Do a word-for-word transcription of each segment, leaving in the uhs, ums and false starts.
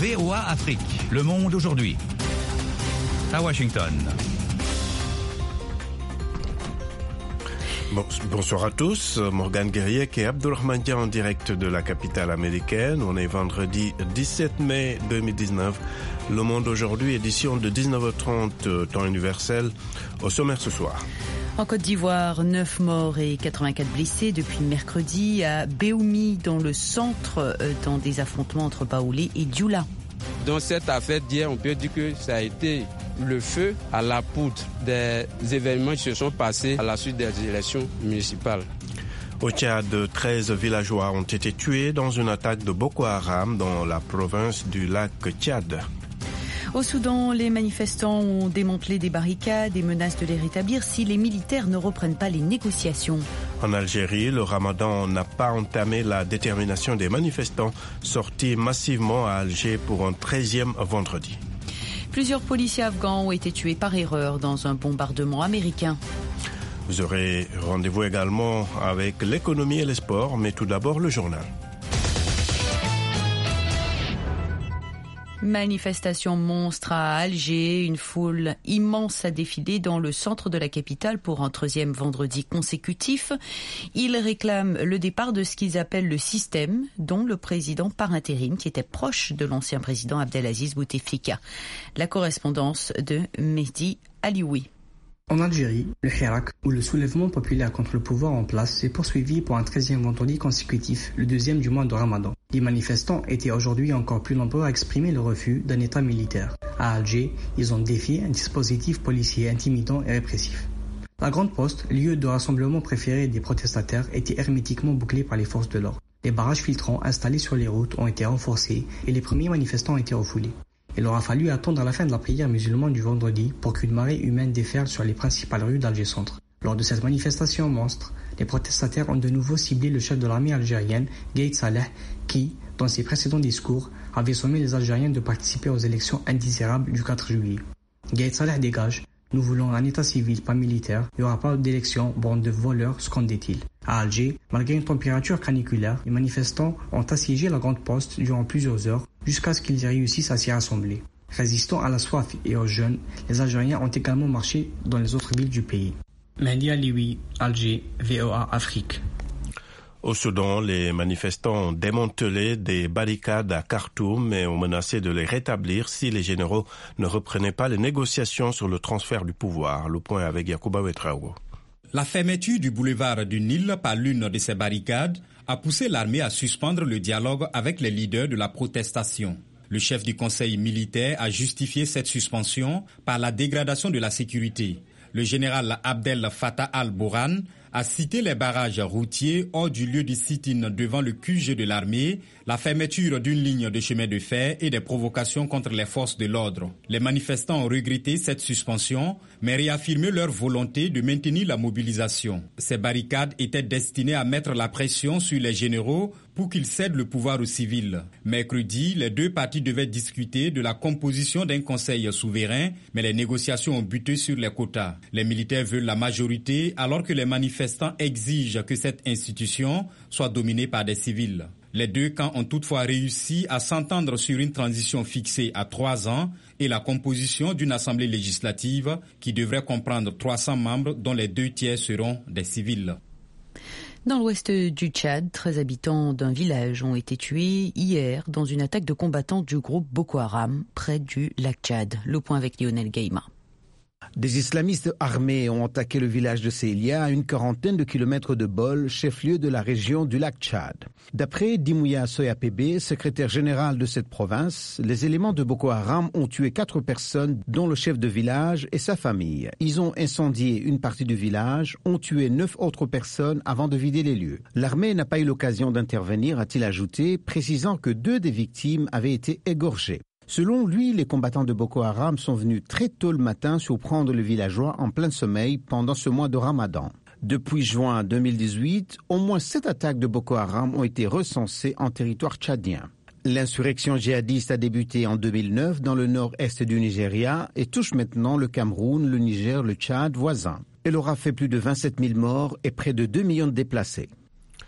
V O A Afrique, Le Monde aujourd'hui. À Washington. Bon, bonsoir à tous, Morgane Guerrier et Abdourahmane Dia en direct de la capitale américaine. On est vendredi dix-sept mai deux mille dix-neuf. Le Monde aujourd'hui, édition de dix-neuf heures trente, temps universel. Au sommaire ce soir. En Côte d'Ivoire, neuf morts et quatre-vingt-quatre blessés depuis mercredi à Béoumi, dans le centre, dans des affrontements entre Baoulé et Dioula. Dans cette affaire d'hier, on peut dire que ça a été le feu à la poudre des événements qui se sont passés à la suite des élections municipales. Au Tchad, treize villageois ont été tués dans une attaque de Boko Haram dans la province du lac Tchad. Au Soudan, les manifestants ont démantelé des barricades et menacent de les rétablir si les militaires ne reprennent pas les négociations. En Algérie, le ramadan n'a pas entamé la détermination des manifestants sortis massivement à Alger pour un treizième vendredi. Plusieurs policiers afghans ont été tués par erreur dans un bombardement américain. Vous aurez rendez-vous également avec l'économie et les sports, mais tout d'abord le journal. Manifestation monstre à Alger, une foule immense a défilé dans le centre de la capitale pour un treizième vendredi consécutif. Ils réclament le départ de ce qu'ils appellent le système, dont le président par intérim, qui était proche de l'ancien président Abdelaziz Bouteflika. La correspondance de Mehdi Alioui. En Algérie, le Hirak, ou le soulèvement populaire contre le pouvoir en place, s'est poursuivi pour un treizième vendredi consécutif, le deuxième du mois de Ramadan. Les manifestants étaient aujourd'hui encore plus nombreux à exprimer le refus d'un État militaire. À Alger, ils ont défié un dispositif policier intimidant et répressif. La Grande Poste, lieu de rassemblement préféré des protestataires, était hermétiquement bouclée par les forces de l'ordre. Les barrages filtrants installés sur les routes ont été renforcés et les premiers manifestants ont été refoulés. Il aura fallu attendre la fin de la prière musulmane du vendredi pour qu'une marée humaine déferle sur les principales rues d'Alger Centre. Lors de cette manifestation monstre, les protestataires ont de nouveau ciblé le chef de l'armée algérienne, Gaïd Saleh, qui, dans ses précédents discours, avait sommé les Algériens de participer aux élections indésirables du quatre juillet. Gaïd Saleh dégage: nous voulons un état civil, pas militaire, il n'y aura pas d'élection, bande de voleurs, scandait-il. À Alger, malgré une température caniculaire, les manifestants ont assiégé la Grande Poste durant plusieurs heures jusqu'à ce qu'ils réussissent à s'y rassembler. Résistant à la soif et aux jeunes, les Algériens ont également marché dans les autres villes du pays. Mehdi Alioui, Alger, V O A Afrique. Au Soudan, les manifestants ont démantelé des barricades à Khartoum et ont menacé de les rétablir si les généraux ne reprenaient pas les négociations sur le transfert du pouvoir. Le point avec Yacouba Ouedraogo. La fermeture du boulevard du Nil par l'une de ces barricades a poussé l'armée à suspendre le dialogue avec les leaders de la protestation. Le chef du conseil militaire a justifié cette suspension par la dégradation de la sécurité. Le général Abdel Fattah al-Burhan a cité les barrages routiers hors du lieu du sit-in devant le Q G de l'armée, la fermeture d'une ligne de chemin de fer et des provocations contre les forces de l'ordre. Les manifestants ont regretté cette suspension, mais réaffirmé leur volonté de maintenir la mobilisation. Ces barricades étaient destinées à mettre la pression sur les généraux pour qu'ils cèdent le pouvoir aux civils. Mercredi, les deux parties devaient discuter de la composition d'un conseil souverain, mais les négociations ont buté sur les quotas. Les militaires veulent la majorité, alors que les manifestants exigent que cette institution soit dominée par des civils. Les deux camps ont toutefois réussi à s'entendre sur une transition fixée à trois ans et la composition d'une assemblée législative qui devrait comprendre trois cents membres dont les deux tiers seront des civils. Dans l'ouest du Tchad, treize habitants d'un village ont été tués hier dans une attaque de combattants du groupe Boko Haram près du lac Tchad. Le point avec Lionel Gaïma. Des islamistes armés ont attaqué le village de Seilia, à une quarantaine de kilomètres de Bol, chef-lieu de la région du lac Tchad. D'après Dimouya Soya-Pébé, secrétaire général de cette province, les éléments de Boko Haram ont tué quatre personnes, dont le chef de village et sa famille. Ils ont incendié une partie du village, ont tué neuf autres personnes avant de vider les lieux. L'armée n'a pas eu l'occasion d'intervenir, a-t-il ajouté, précisant que deux des victimes avaient été égorgées. Selon lui, les combattants de Boko Haram sont venus très tôt le matin surprendre le villageois en plein sommeil pendant ce mois de Ramadan. Depuis juin deux mille dix-huit, au moins sept attaques de Boko Haram ont été recensées en territoire tchadien. L'insurrection djihadiste a débuté en deux mille neuf dans le nord-est du Nigeria et touche maintenant le Cameroun, le Niger, le Tchad voisin. Elle aura fait plus de vingt-sept mille morts et près de deux millions de déplacés.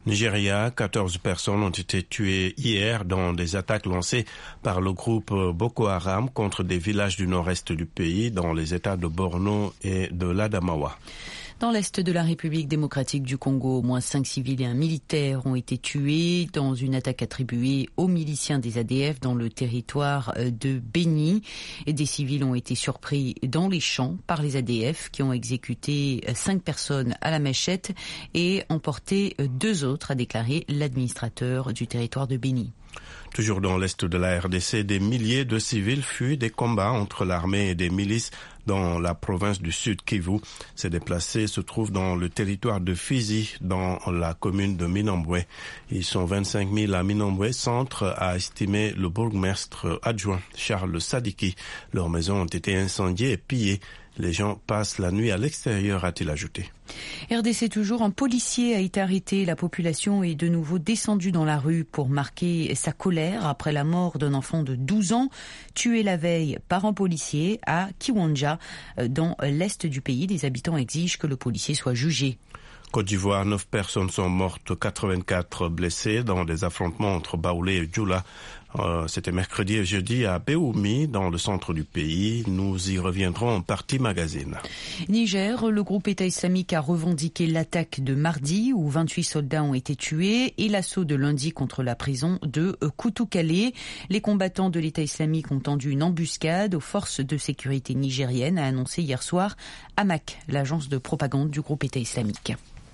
Nigeria, quatorze personnes ont été tuées hier dans des attaques lancées par le groupe Boko Haram contre des villages du nord-est du pays dans les États de Borno et de l'Adamawa. Dans l'est de la République démocratique du Congo, au moins cinq civils et un militaire ont été tués dans une attaque attribuée aux miliciens des A D F dans le territoire de Beni. Et des civils ont été surpris dans les champs par les A D F qui ont exécuté cinq personnes à la machette et emporté deux autres, a déclaré l'administrateur du territoire de Beni. Toujours dans l'est de la R D C, des milliers de civils fuient des combats entre l'armée et des milices dans la province du Sud Kivu. Ces déplacés se trouvent dans le territoire de Fizi, dans la commune de Minambwe. Ils sont vingt-cinq mille à Minambwe, centre, a estimé le bourgmestre adjoint Charles Sadiki. Leurs maisons ont été incendiées et pillées. Les gens passent la nuit à l'extérieur, a-t-il ajouté. R D C toujours, un policier a été arrêté. La population est de nouveau descendue dans la rue pour marquer sa colère après la mort d'un enfant de douze ans, tué la veille par un policier à Kiwanja, dans l'est du pays. Les habitants exigent que le policier soit jugé. Côte d'Ivoire, neuf personnes sont mortes, quatre-vingt-quatre blessées dans des affrontements entre Baoulé et Djoula. Euh, c'était mercredi et jeudi à Béoumi, dans le centre du pays. Nous y reviendrons en partie magazine. Niger, le groupe État islamique a revendiqué l'attaque de mardi où vingt-huit soldats ont été tués et l'assaut de lundi contre la prison de Koutoukale. Les combattants de l'État islamique ont tendu une embuscade aux forces de sécurité nigériennes, a annoncé hier soir A M A C, l'agence de propagande du groupe État islamique.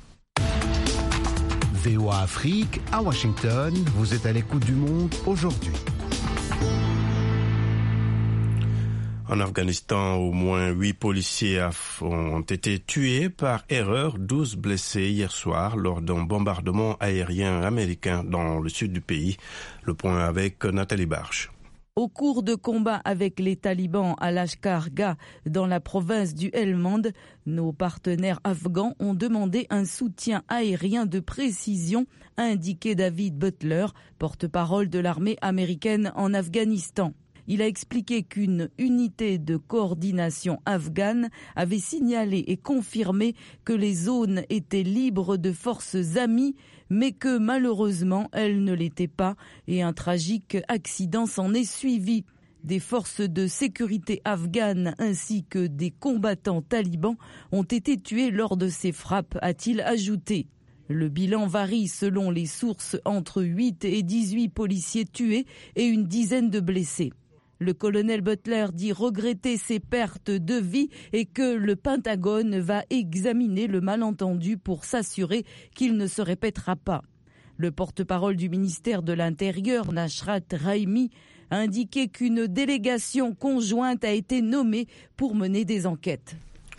V O A Afrique, à Washington, vous êtes à l'écoute du monde aujourd'hui. En Afghanistan, au moins huit policiers ont été tués par erreur, douze blessés hier soir lors d'un bombardement aérien américain dans le sud du pays. Le point avec Nathalie Barche. Au cours de combats avec les talibans à Lashkar-Gah dans la province du Helmand, nos partenaires afghans ont demandé un soutien aérien de précision, a indiqué David Butler, porte-parole de l'armée américaine en Afghanistan. Il a expliqué qu'une unité de coordination afghane avait signalé et confirmé que les zones étaient libres de forces amies, mais que malheureusement elles ne l'étaient pas et un tragique accident s'en est suivi. Des forces de sécurité afghanes ainsi que des combattants talibans ont été tués lors de ces frappes, a-t-il ajouté. Le bilan varie selon les sources entre huit et dix-huit policiers tués et une dizaine de blessés. Le colonel Butler dit regretter ces pertes de vie et que le Pentagone va examiner le malentendu pour s'assurer qu'il ne se répétera pas. Le porte-parole du ministère de l'Intérieur, Nashrat Rahimi, a indiqué qu'une délégation conjointe a été nommée pour mener des enquêtes.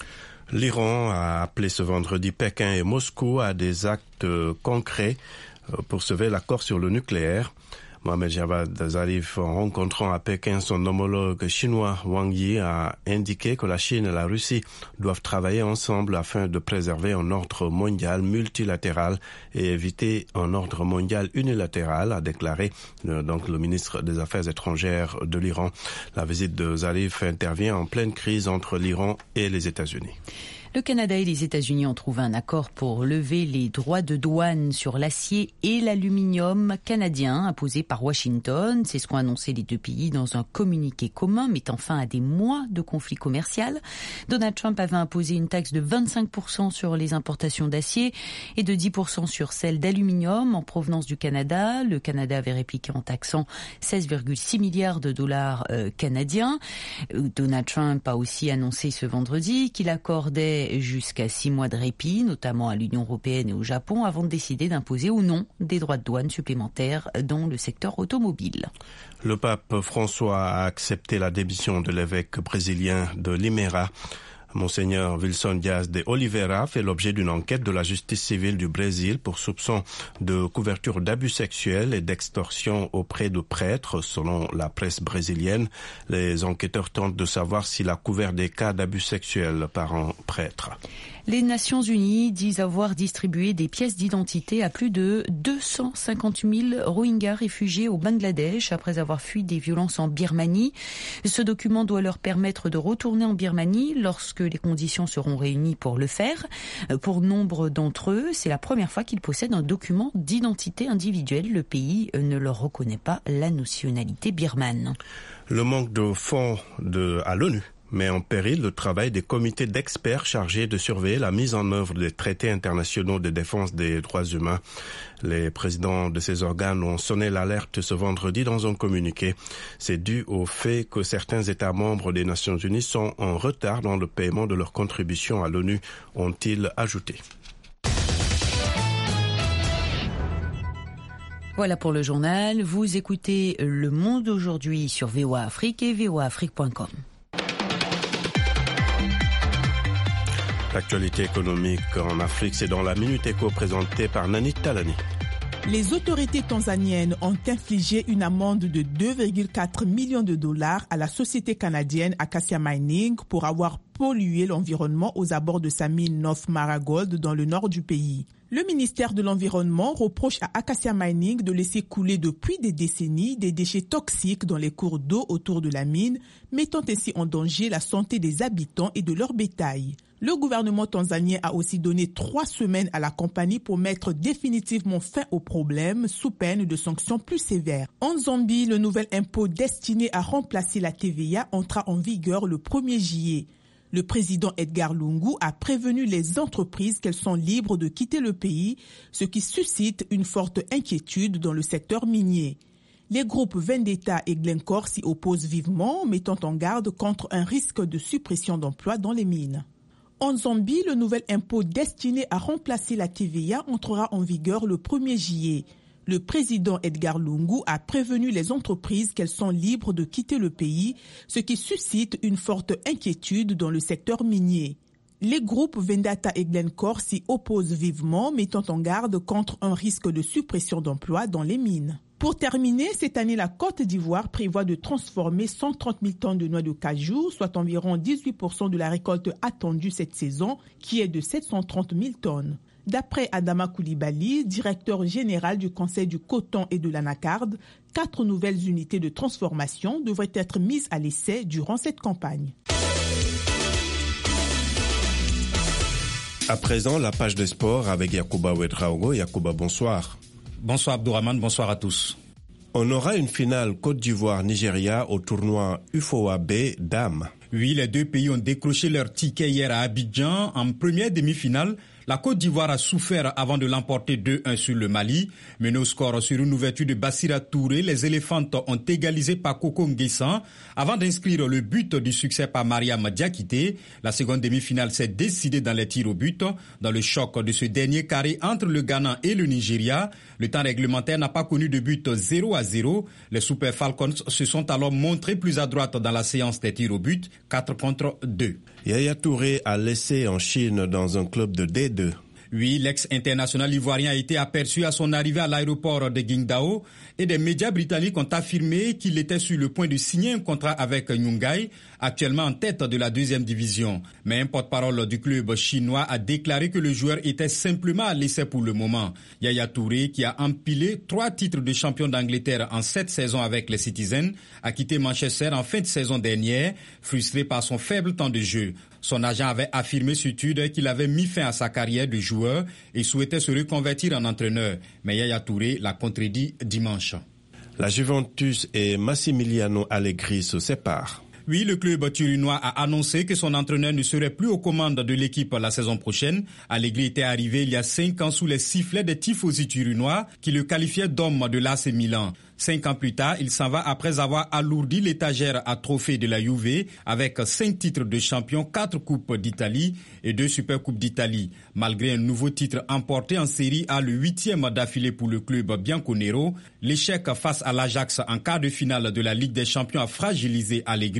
L'Iran a appelé ce vendredi Pékin et Moscou à des actes concrets pour sauver l'accord sur le nucléaire. Mohamed Javad Zarif, en rencontrant à Pékin son homologue chinois Wang Yi, a indiqué que la Chine et la Russie doivent travailler ensemble afin de préserver un ordre mondial multilatéral et éviter un ordre mondial unilatéral, a déclaré euh, donc le ministre des Affaires étrangères de l'Iran. La visite de Zarif intervient en pleine crise entre l'Iran et les États-Unis. Le Canada et les États-Unis ont trouvé un accord pour lever les droits de douane sur l'acier et l'aluminium canadien imposés par Washington. C'est ce qu'ont annoncé les deux pays dans un communiqué commun mettant fin à des mois de conflit commercial. Donald Trump avait imposé une taxe de vingt-cinq pour cent sur les importations d'acier et de dix pour cent sur celles d'aluminium en provenance du Canada. Le Canada avait répliqué en taxant seize virgule six milliards de dollars euh, canadiens. Donald Trump a aussi annoncé ce vendredi qu'il accordait jusqu'à six mois de répit, notamment à l'Union européenne et au Japon, avant de décider d'imposer ou non des droits de douane supplémentaires dans le secteur automobile. Le pape François a accepté la démission de l'évêque brésilien de Limeira. Monseigneur Wilson Dias de Oliveira fait l'objet d'une enquête de la justice civile du Brésil pour soupçon de couverture d'abus sexuels et d'extorsion auprès de prêtres, selon la presse brésilienne. Les enquêteurs tentent de savoir s'il a couvert des cas d'abus sexuels par un prêtre. Les Nations Unies disent avoir distribué des pièces d'identité à plus de deux cent cinquante mille Rohingyas réfugiés au Bangladesh après avoir fui des violences en Birmanie. Ce document doit leur permettre de retourner en Birmanie lorsque les conditions seront réunies pour le faire. Pour nombre d'entre eux, c'est la première fois qu'ils possèdent un document d'identité individuelle. Le pays ne leur reconnaît pas la nationalité birmane. Le manque de fonds de, à l'ONU met en péril le travail des comités d'experts chargés de surveiller la mise en œuvre des traités internationaux de défense des droits humains. Les présidents de ces organes ont sonné l'alerte ce vendredi dans un communiqué. C'est dû au fait que certains États membres des Nations Unies sont en retard dans le paiement de leur contribution à l'ONU, ont-ils ajouté. Voilà pour le journal. Vous écoutez Le Monde aujourd'hui sur V O A Afrique et V O A Afrique point com. L'actualité économique en Afrique, c'est dans la Minute Éco présentée par Nani Talani. Les autorités tanzaniennes ont infligé une amende de deux virgule quatre millions de dollars à la société canadienne Acacia Mining pour avoir pollué l'environnement aux abords de sa mine North Mara Gold dans le nord du pays. Le ministère de l'Environnement reproche à Acacia Mining de laisser couler depuis des décennies des déchets toxiques dans les cours d'eau autour de la mine, mettant ainsi en danger la santé des habitants et de leur bétail. Le gouvernement tanzanien a aussi donné trois semaines à la compagnie pour mettre définitivement fin au problème sous peine de sanctions plus sévères. En Zambie, le nouvel impôt destiné à remplacer la T V A entra en vigueur le premier juillet. Le président Edgar Lungu a prévenu les entreprises qu'elles sont libres de quitter le pays, ce qui suscite une forte inquiétude dans le secteur minier. Les groupes Vendetta et Glencore s'y opposent vivement, mettant en garde contre un risque de suppression d'emplois dans les mines. En Zambie, le nouvel impôt destiné à remplacer la T V A entrera en vigueur le premier juillet. Le président Edgar Lungu a prévenu les entreprises qu'elles sont libres de quitter le pays, ce qui suscite une forte inquiétude dans le secteur minier. Les groupes Vendetta et Glencore s'y opposent vivement, mettant en garde contre un risque de suppression d'emplois dans les mines. Pour terminer, cette année, la Côte d'Ivoire prévoit de transformer cent trente mille tonnes de noix de cajou, soit environ dix-huit pour cent de la récolte attendue cette saison, qui est de sept cent trente mille tonnes. D'après Adama Koulibaly, directeur général du Conseil du coton et de l'anacarde, quatre nouvelles unités de transformation devraient être mises à l'essai durant cette campagne. À présent, la page de sport avec Yacouba Ouedraogo. Yacouba, bonsoir. Bonsoir Abdourahmane, bonsoir à tous. On aura une finale Côte d'Ivoire-Nigeria au tournoi U F O A B Dames. Oui, les deux pays ont décroché leur ticket hier à Abidjan en première demi-finale. La Côte d'Ivoire a souffert avant de l'emporter deux un sur le Mali. Mené au score sur une ouverture de Bassira Touré, les Éléphantes ont égalisé par Koko Nguessan avant d'inscrire le but du succès par Mariam Diakité. La seconde demi-finale s'est décidée dans les tirs au but. Dans le choc de ce dernier carré entre le Ghana et le Nigeria, le temps réglementaire n'a pas connu de but zéro à zéro. Les Super Falcons se sont alors montrés plus à droite dans la séance des tirs au but, quatre contre deux. Yaya Touré a laissé en Chine dans un club de D deux. Oui, l'ex-international ivoirien a été aperçu à son arrivée à l'aéroport de Qingdao et des médias britanniques ont affirmé qu'il était sur le point de signer un contrat avec Yungay, actuellement en tête de la deuxième division. Mais un porte-parole du club chinois a déclaré que le joueur était simplement à l'essai pour le moment. Yaya Touré, qui a empilé trois titres de champion d'Angleterre en sept saisons avec les Citizens, a quitté Manchester en fin de saison dernière, frustré par son faible temps de jeu. Son agent avait affirmé sur Twitter qu'il avait mis fin à sa carrière de joueur et souhaitait se reconvertir en entraîneur. Mais Yaya Touré l'a contredit dimanche. La Juventus et Massimiliano Allegri se séparent. Oui, le club turinois a annoncé que son entraîneur ne serait plus aux commandes de l'équipe la saison prochaine. Allegri était arrivé il y a cinq ans sous les sifflets des tifosi turinois qui le qualifiaient d'homme de l'A C Milan. Cinq ans plus tard, il s'en va après avoir alourdi l'étagère à trophées de la Juve avec cinq titres de champion, quatre coupes d'Italie et deux supercoupes d'Italie. Malgré un nouveau titre emporté en série A, le huitième d'affilée pour le club bianconero, l'échec face à l'Ajax en quart de finale de la Ligue des Champions a fragilisé Allegri,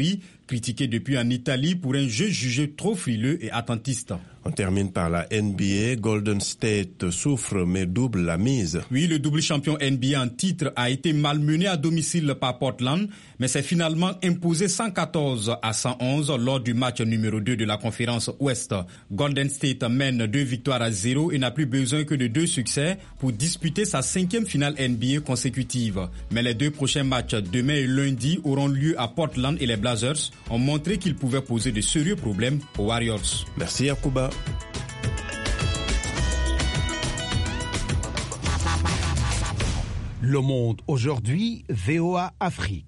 critiqué depuis en Italie pour un jeu jugé trop frileux et attentiste. On termine par la N B A. Golden State souffre mais double la mise. Oui, le double champion N B A en titre a été malmené à domicile par Portland, mais s'est finalement imposé cent quatorze à cent onze lors du match numéro deux de la conférence Ouest. Golden State mène deux victoires à zéro et n'a plus besoin que de deux succès pour disputer sa cinquième finale N B A consécutive. Mais les deux prochains matchs, demain et lundi, auront lieu à Portland et les Blazers ont montré qu'ils pouvaient poser de sérieux problèmes aux Warriors. Merci Yacouba. Le Monde aujourd'hui, V O A Afrique.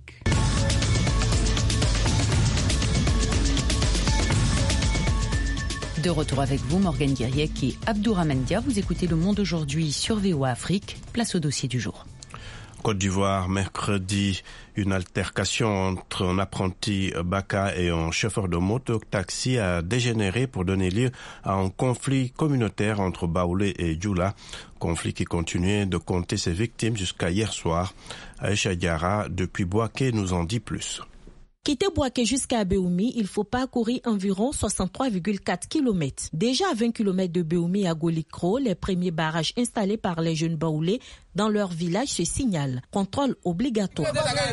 De retour avec vous, Morgane Guiriec et Abdourahmane Dia. Vous écoutez Le Monde aujourd'hui sur V O A Afrique. Place au dossier du jour. Côte d'Ivoire, mercredi, une altercation entre un apprenti Baka et un chauffeur de moto-taxi a dégénéré pour donner lieu à un conflit communautaire entre Baoulé et Djoula. Conflit qui continuait de compter ses victimes jusqu'à hier soir. Aïcha Diarra, depuis Bouaké, nous en dit plus. Quitter Bouaké jusqu'à Béoumi, il faut parcourir environ soixante-trois virgule quatre kilomètres. Déjà à vingt kilomètres de Béoumi à Golikro, les premiers barrages installés par les jeunes Baoulés dans leur village se signalent. Contrôle obligatoire.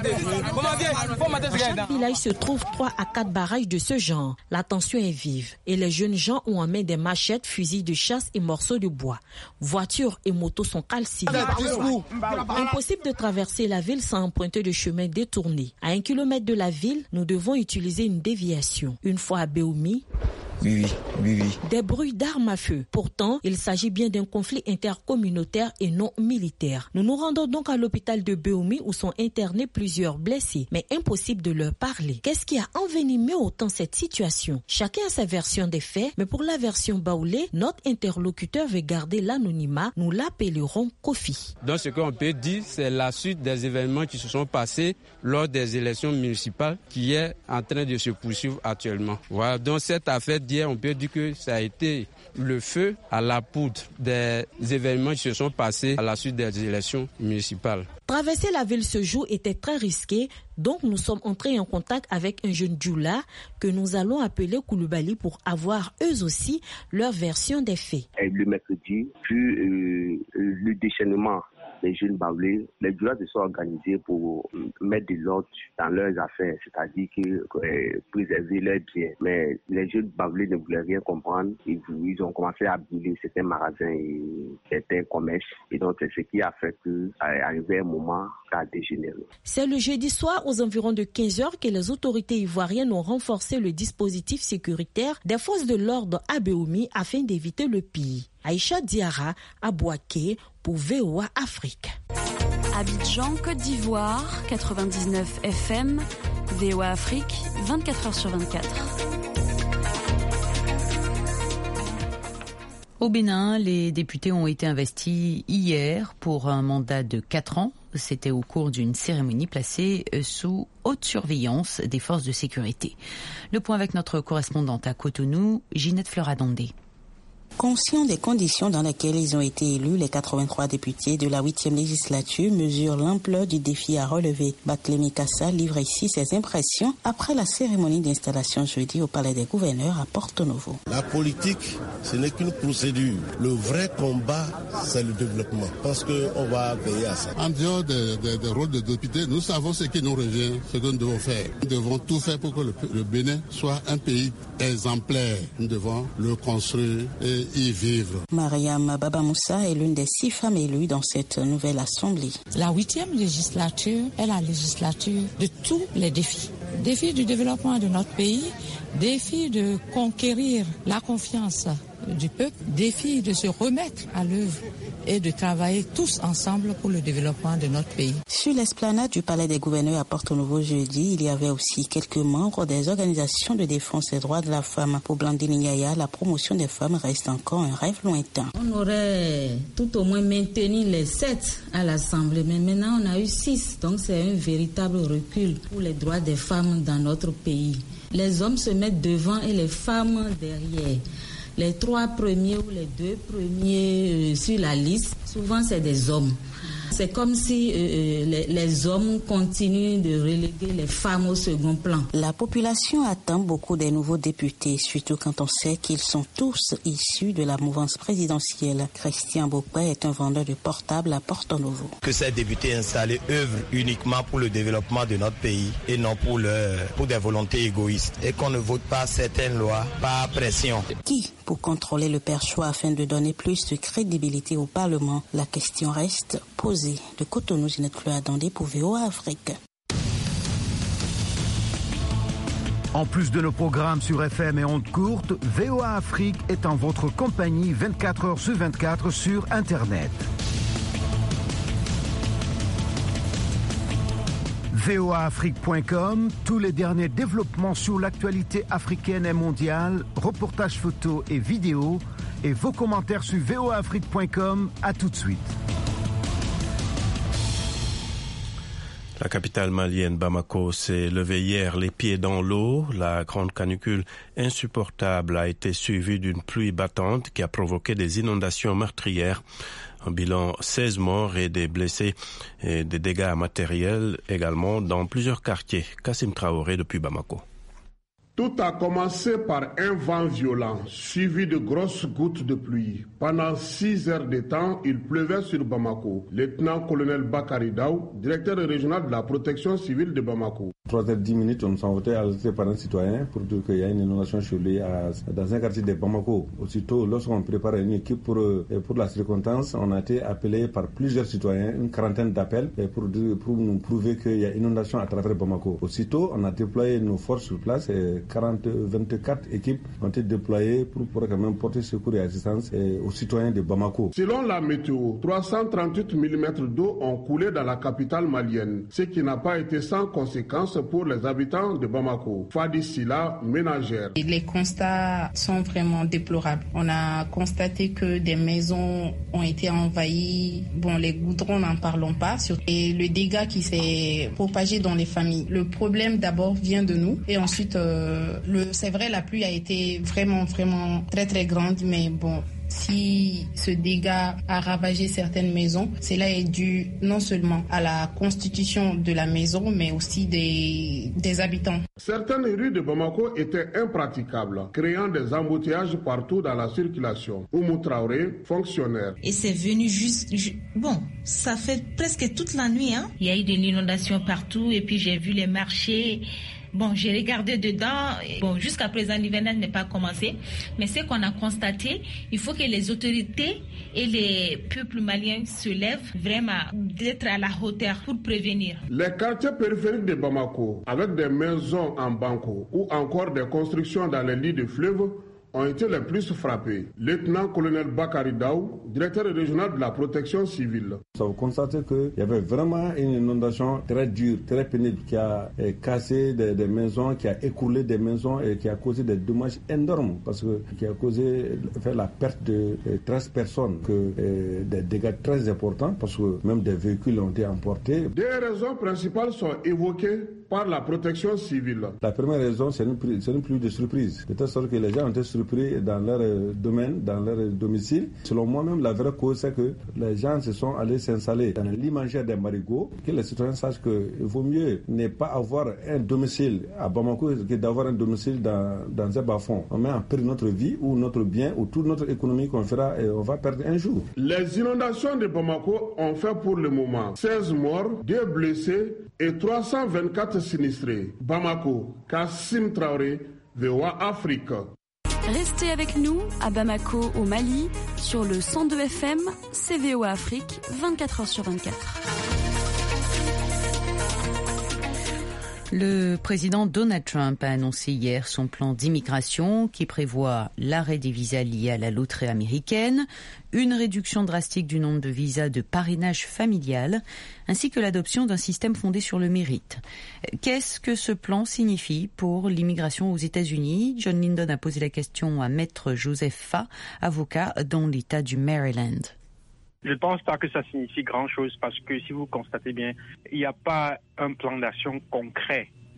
Chaque village se trouve trois à quatre barrages de ce genre. La tension est vive et les jeunes gens ont en main des machettes, fusils de chasse et morceaux de bois. Voitures et motos sont calcinées. Impossible de traverser la ville sans emprunter de chemin détourné. À un kilomètre de la ville, nous devons utiliser une déviation. Une fois à Béoumi, Oui, oui, oui, oui. des bruits d'armes à feu. Pourtant, il s'agit bien d'un conflit intercommunautaire et non militaire. Nous nous rendons donc à l'hôpital de Béoumi où sont internés plusieurs blessés, mais impossible de leur parler. Qu'est-ce qui a envenimé autant cette situation? Chacun a sa version des faits, mais pour la version Baoulé, notre interlocuteur veut garder l'anonymat. Nous l'appellerons Kofi. Donc ce qu'on peut dire, c'est la suite des événements qui se sont passés lors des élections municipales qui est en train de se poursuivre actuellement. Voilà, donc cette affaire d'hier, on peut dire que ça a été le feu à la poudre des événements qui se sont passés à la suite des élections municipales. Traverser la ville ce jour était très risqué, donc nous sommes entrés en contact avec un jeune Djoula que nous allons appeler Koulibaly pour avoir eux aussi leur version des faits. Et le mercredi, vu euh, le déchaînement des jeunes Baoulés, les Djoulas se sont organisés pour mettre de l'ordre dans leurs affaires, c'est-à-dire que euh, préserver leurs biens. Mais les jeunes Baoulés ne voulaient rien comprendre. Ils, ils ont commencé à brûler certains magasins et certains commerces. Et donc, c'est ce qui a fait que, arrivé un moment, ça a dégénéré. C'est le jeudi soir, aux environs de quinze heures, que les autorités ivoiriennes ont renforcé le dispositif sécuritaire des forces de l'ordre à Béoumi afin d'éviter le pire. Aïcha Diarra à Bouaké pour V O A Afrique. Abidjan, Côte d'Ivoire, quatre-vingt-dix-neuf F M, V O A Afrique, vingt-quatre heures sur vingt-quatre. Au Bénin, les députés ont été investis hier pour un mandat de quatre ans. C'était au cours d'une cérémonie placée sous haute surveillance des forces de sécurité. Le point avec notre correspondante à Cotonou, Ginette Fleuradondé. Conscients des conditions dans lesquelles ils ont été élus, les quatre-vingt-trois députés de la huitième législature mesurent l'ampleur du défi à relever. Barthélémy Kassa livre ici ses impressions après la cérémonie d'installation jeudi au Palais des Gouverneurs à Porto Novo. La politique, ce n'est qu'une procédure. Le vrai combat, c'est le développement. Parce qu'on va veiller à ça. En dehors des de, de rôles de députés, nous savons ce qui nous revient, ce que nous devons faire. Nous devons tout faire pour que le, le Bénin soit un pays exemplaire. Nous devons le construire et y vivre. Mariam Baba Moussa est l'une des six femmes élues dans cette nouvelle assemblée. La huitième législature est la législature de tous les défis. Défi du développement de notre pays, défi de conquérir la confiance du peuple, défi de se remettre à l'œuvre et de travailler tous ensemble pour le développement de notre pays. Sur l'esplanade du Palais des Gouverneurs à Porto Novo jeudi, il y avait aussi quelques membres des organisations de défense des droits de la femme. Pour Blandine Niaya, la promotion des femmes reste encore un rêve lointain. On aurait tout au moins maintenu les sept à l'Assemblée, mais maintenant on a eu six, donc c'est un véritable recul pour les droits des femmes dans notre pays. Les hommes se mettent devant et les femmes derrière. Les trois premiers ou les deux premiers sur la liste, souvent c'est des hommes. C'est comme si euh, les, les hommes continuent de reléguer les femmes au second plan. La population attend beaucoup des nouveaux députés, surtout quand on sait qu'ils sont tous issus de la mouvance présidentielle. Christian Beaupré est un vendeur de portables à Porto Novo. Que ces députés installés œuvrent uniquement pour le développement de notre pays et non pour, le, pour des volontés égoïstes, et qu'on ne vote pas certaines lois par pression. Qui pour contrôler le perchois afin de donner plus de crédibilité au Parlement? La question reste posée. De Cotonou, Ginette Fleur Adandé pour V O A Afrique. En plus de nos programmes sur F M et ondes courtes, V O A Afrique est en votre compagnie vingt-quatre heures sur vingt-quatre sur Internet. V O A Afrique point com, tous les derniers développements sur l'actualité africaine et mondiale, reportages photos et vidéos, et vos commentaires sur V O A Afrique point com. À tout de suite. La capitale malienne Bamako s'est levée hier les pieds dans l'eau. La grande canicule insupportable a été suivie d'une pluie battante qui a provoqué des inondations meurtrières. Un bilan seize morts et des blessés et des dégâts matériels également dans plusieurs quartiers. Kassim Traoré depuis Bamako. Tout a commencé par un vent violent, suivi de grosses gouttes de pluie. Pendant six heures de temps, il pleuvait sur Bamako. Lieutenant-colonel Bakari Daou, directeur régional de la protection civile de Bamako. trois heures dix minutes, on s'en été alerté par un citoyen pour dire qu'il y a une inondation chez lui à, dans un quartier de Bamako. Aussitôt, lorsqu'on prépare une équipe pour, pour la circonstance, on a été appelé par plusieurs citoyens, une quarantaine d'appels, pour, pour nous prouver qu'il y a inondation à travers Bamako. Aussitôt, on a déployé nos forces sur place et quarante, vingt-quatre équipes ont été déployées pour, pour quand même porter secours et assistance et aux citoyens de Bamako. Selon la météo, trois cent trente-huit millimètres d'eau ont coulé dans la capitale malienne, ce qui n'a pas été sans conséquence pour les habitants de Bamako. Fadi Silla, ménagère. Les constats sont vraiment déplorables. On a constaté que des maisons ont été envahies. Bon, les goudrons, n'en parlons pas. Et le dégât qui s'est propagé dans les familles. Le problème d'abord vient de nous et ensuite... Euh, Le, c'est vrai, la pluie a été vraiment, vraiment très, très grande, mais bon, si ce dégât a ravagé certaines maisons, cela est dû non seulement à la constitution de la maison, mais aussi des, des habitants. Certaines rues de Bamako étaient impraticables, créant des embouteillages partout dans la circulation. Oumou Traoré, fonctionnaire. Et c'est venu juste... Bon, ça fait presque toute la nuit, hein. Il y a eu de l'inondation partout, et puis j'ai vu les marchés... Bon, j'ai regardé dedans. Bon, jusqu'à présent, l'hivernage n'est pas commencé. Mais ce qu'on a constaté, il faut que les autorités et les peuples maliens se lèvent vraiment d'être à la hauteur pour prévenir. Les quartiers périphériques de Bamako, avec des maisons en banco ou encore des constructions dans les lits de fleuves, ont été les plus frappés. Lieutenant-colonel Bakari Daou, directeur régional de la protection civile. Nous avons constaté qu'il y avait vraiment une inondation très dure, très pénible, qui a eh, cassé des, des maisons, qui a écoulé des maisons et qui a causé des dommages énormes, parce que qui a causé fait la perte de eh, treize personnes, que, eh, des dégâts très importants, parce que même des véhicules ont été emportés. Des raisons principales sont évoquées par la protection civile. La première raison, c'est une, c'est une pluie de surprise, de telle sorte que les gens ont été surpris dans leur domaine, dans leur domicile. Selon moi-même, la vraie cause, c'est que les gens se sont allés s'installer dans l'imaginaire des marigots, que les citoyens sachent qu'il vaut mieux ne pas avoir un domicile à Bamako que d'avoir un domicile dans, dans un bas-fond. On met en péril notre vie ou notre bien ou toute notre économie qu'on fera et on va perdre un jour. Les inondations de Bamako ont fait pour le moment seize morts, deux blessés et trois cent vingt-quatre sinistrés. Bamako, Kassim Traoré, V O A Afrique. Restez avec nous à Bamako au Mali sur le cent deux F M, c'est V O A Afrique, vingt-quatre heures sur vingt-quatre. Le président Donald Trump a annoncé hier son plan d'immigration qui prévoit l'arrêt des visas liés à la loterie américaine, une réduction drastique du nombre de visas de parrainage familial, ainsi que l'adoption d'un système fondé sur le mérite. Qu'est-ce que ce plan signifie pour l'immigration aux États-Unis? John Lindon a posé la question à Maître Joseph Fa, avocat dans l'État du Maryland. Je ne pense pas que ça signifie grand-chose parce que si vous constatez bien, il n'y a pas un plan d'action concret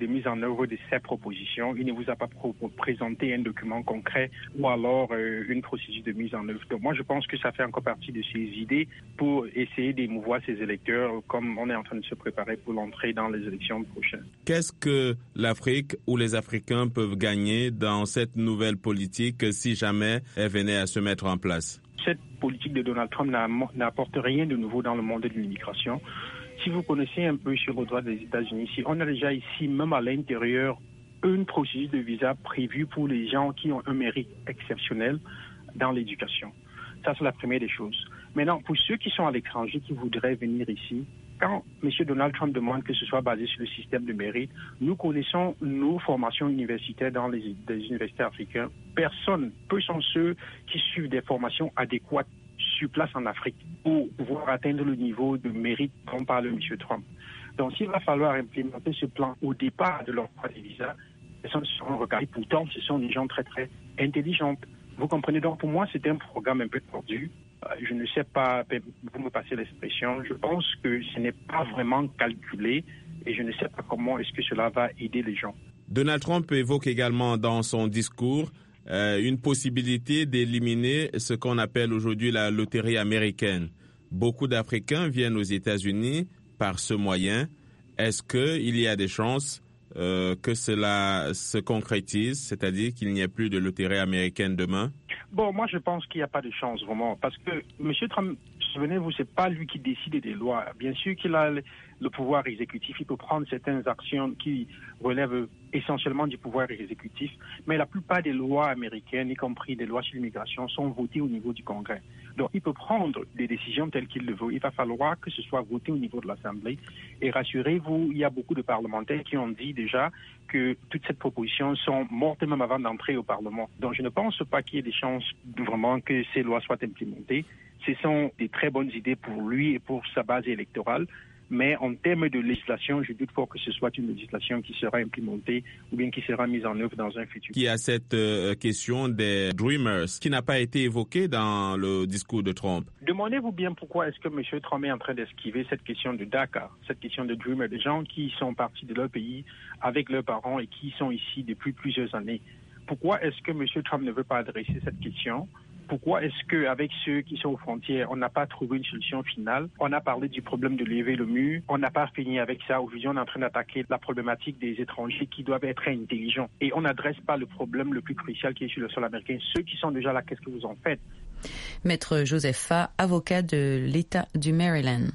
de mise en œuvre de ces propositions. Il ne vous a pas pro- présenté un document concret ou alors euh, une procédure de mise en œuvre. Donc moi, je pense que ça fait encore partie de ses idées pour essayer d'émouvoir ses électeurs comme on est en train de se préparer pour l'entrée dans les élections prochaines. Qu'est-ce que l'Afrique ou les Africains peuvent gagner dans cette nouvelle politique si jamais elle venait à se mettre en place? Cette politique de Donald Trump n'apporte rien de nouveau dans le monde de l'immigration. Si vous connaissez un peu sur le droit des États-Unis, si on a déjà ici, même à l'intérieur, une procédure de visa prévue pour les gens qui ont un mérite exceptionnel dans l'éducation. Ça, c'est la première des choses. Maintenant, pour ceux qui sont à l'étranger, qui voudraient venir ici, quand M. Donald Trump demande que ce soit basé sur le système de mérite, nous connaissons nos formations universitaires dans les, les universités africaines. Personne, peu sont ceux qui suivent des formations adéquates sur place en Afrique pour pouvoir atteindre le niveau de mérite dont parle M. Trump. Donc, s'il va falloir implémenter ce plan au départ de leur droit de visa, les personnes seront regardées. Pourtant, ce sont des gens très, très intelligents. Vous comprenez? Donc, pour moi, c'est un programme un peu tordu. Je ne sais pas, vous me passez l'expression, je pense que ce n'est pas vraiment calculé et je ne sais pas comment est-ce que cela va aider les gens. Donald Trump évoque également dans son discours euh, une possibilité d'éliminer ce qu'on appelle aujourd'hui la loterie américaine. Beaucoup d'Africains viennent aux États-Unis par ce moyen. Est-ce qu'il y a des chances euh, que cela se concrétise, c'est-à-dire qu'il n'y ait plus de loterie américaine demain? Bon, moi, je pense qu'il n'y a pas de chance, vraiment, parce que M. Trump, souvenez-vous, c'est pas lui qui décide des lois. Bien sûr qu'il a le pouvoir exécutif, il peut prendre certaines actions qui relèvent essentiellement du pouvoir exécutif, mais la plupart des lois américaines, y compris des lois sur l'immigration, sont votées au niveau du Congrès. Donc, il peut prendre des décisions telles qu'il le veut. Il va falloir que ce soit voté au niveau de l'Assemblée. Et rassurez-vous, il y a beaucoup de parlementaires qui ont dit déjà que toutes ces propositions sont mortes même avant d'entrer au Parlement. Donc, je ne pense pas qu'il y ait des chances vraiment que ces lois soient implémentées. Ce sont des très bonnes idées pour lui et pour sa base électorale. Mais en termes de législation, je doute fort que ce soit une législation qui sera implémentée ou bien qui sera mise en œuvre dans un futur. Il y a cette euh, question des Dreamers qui n'a pas été évoquée dans le discours de Trump. Demandez-vous bien pourquoi est-ce que M. Trump est en train d'esquiver cette question de DACA, cette question de Dreamers, des gens qui sont partis de leur pays avec leurs parents et qui sont ici depuis plusieurs années. Pourquoi est-ce que M. Trump ne veut pas adresser cette question? Pourquoi est-ce qu'avec ceux qui sont aux frontières, on n'a pas trouvé une solution finale? On a parlé du problème de lever le mur. On n'a pas fini avec ça. Aujourd'hui, on est en train d'attaquer la problématique des étrangers qui doivent être intelligents. Et on n'adresse pas le problème le plus crucial qui est sur le sol américain. Ceux qui sont déjà là, qu'est-ce que vous en faites? Maître Joseph Fa, avocat de l'État du Maryland.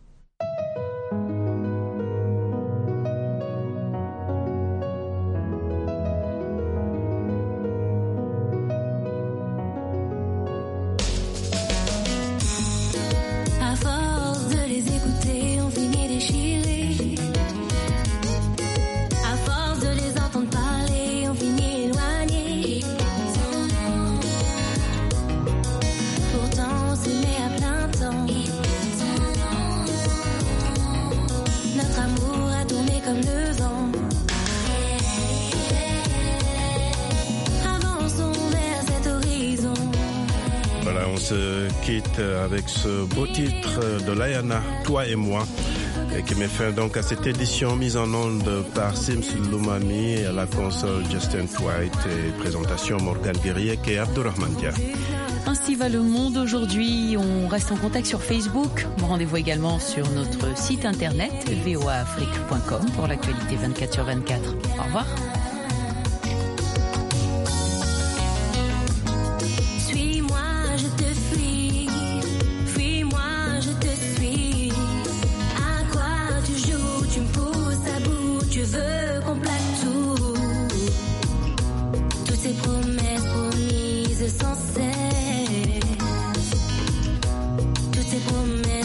Quitte avec ce beau titre de Layana, Toi et moi, et qui met fin donc à cette édition mise en onde par Sims Loumami, à la console Justin White et présentation Morgan Guerrier et Abdourahmane Dia. Ainsi va le monde aujourd'hui. On reste en contact sur Facebook. Rendez-vous également sur notre site internet v o a afrique point com pour l'actualité vingt-quatre sur vingt-quatre. Au revoir. Promesses promises sans cesse, toutes ces promesses